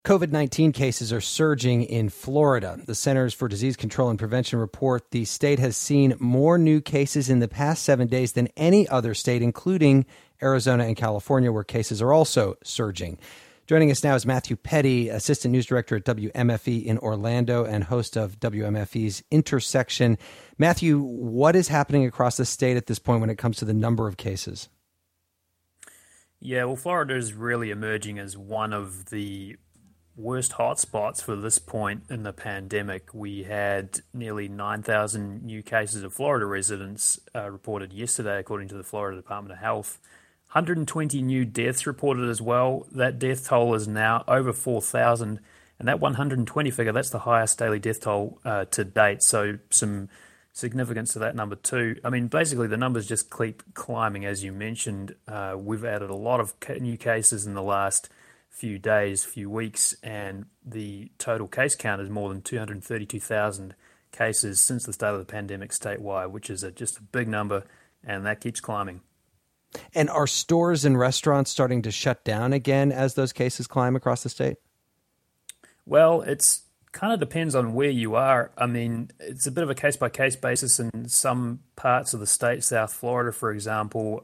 COVID-19 cases are surging in Florida. The Centers for Disease Control and Prevention report the state has seen more new cases in the past 7 days than any other state, including Arizona and California, where cases are also surging. Joining us now is Matthew Petty, Assistant News Director at WMFE in Orlando and host of WMFE's Intersection. Matthew, what is happening across the state at this point when it comes to the number of cases? Yeah, well, Florida is really emerging as one of the worst hotspots for this point in the pandemic. We had nearly 9,000 new cases of Florida residents reported yesterday, according to the Florida Department of Health. 120 new deaths reported as well. That death toll is now over 4,000. And that 120 figure, that's the highest daily death toll to date. So some significance to that number too. I mean, basically the numbers just keep climbing, as you mentioned. We've added a lot of new cases in the last few days, few weeks, and the total case count is more than 232,000 cases since the start of the pandemic statewide, which is just a big number, and that keeps climbing. And are stores and restaurants starting to shut down again as those cases climb across the state? Well, it's kind of depends on where you are. I mean, it's a bit of a case-by-case basis in some parts of the state. South Florida, for example,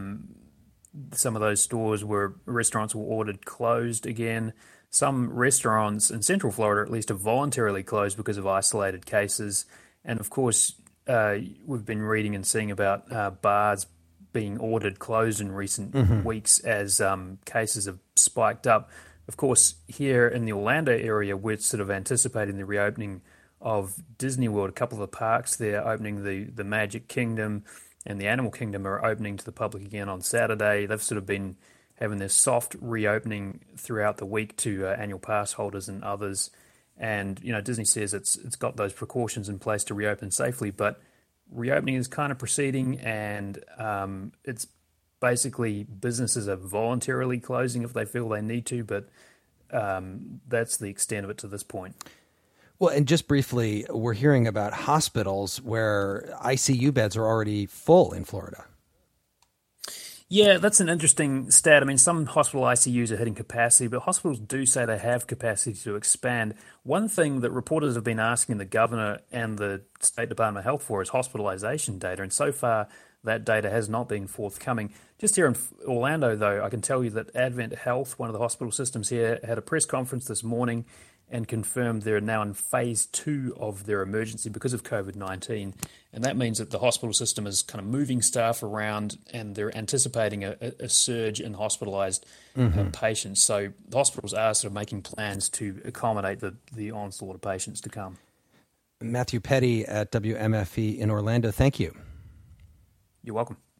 some of those restaurants were ordered closed again. Some restaurants in Central Florida, at least, are voluntarily closed because of isolated cases. And of course, we've been reading and seeing about bars being ordered closed in recent weeks as cases have spiked up. Of course, here in the Orlando area, we're sort of anticipating the reopening of Disney World. A couple of the parks there opening, the Magic Kingdom and the Animal Kingdom are opening to the public again on Saturday. They've sort of been having this soft reopening throughout the week to annual pass holders and others. And, you know, Disney says it's got those precautions in place to reopen safely, but reopening is kind of proceeding, and it's basically businesses are voluntarily closing if they feel they need to, but that's the extent of it to this point. Well, and just briefly, we're hearing about hospitals where ICU beds are already full in Florida. Yeah, that's an interesting stat. I mean, some hospital ICUs are hitting capacity, but hospitals do say they have capacity to expand. One thing that reporters have been asking the governor and the State Department of Health for is hospitalization data, and so far that data has not been forthcoming. Just here in Orlando, though, I can tell you that Advent Health, one of the hospital systems here, had a press conference this morning and confirmed they're now in phase 2 of their emergency because of COVID-19. And that means that the hospital system is kind of moving staff around, and they're anticipating a surge in hospitalized patients. So the hospitals are sort of making plans to accommodate the onslaught of patients to come. Matthew Petty at WMFE in Orlando, thank you. You're welcome.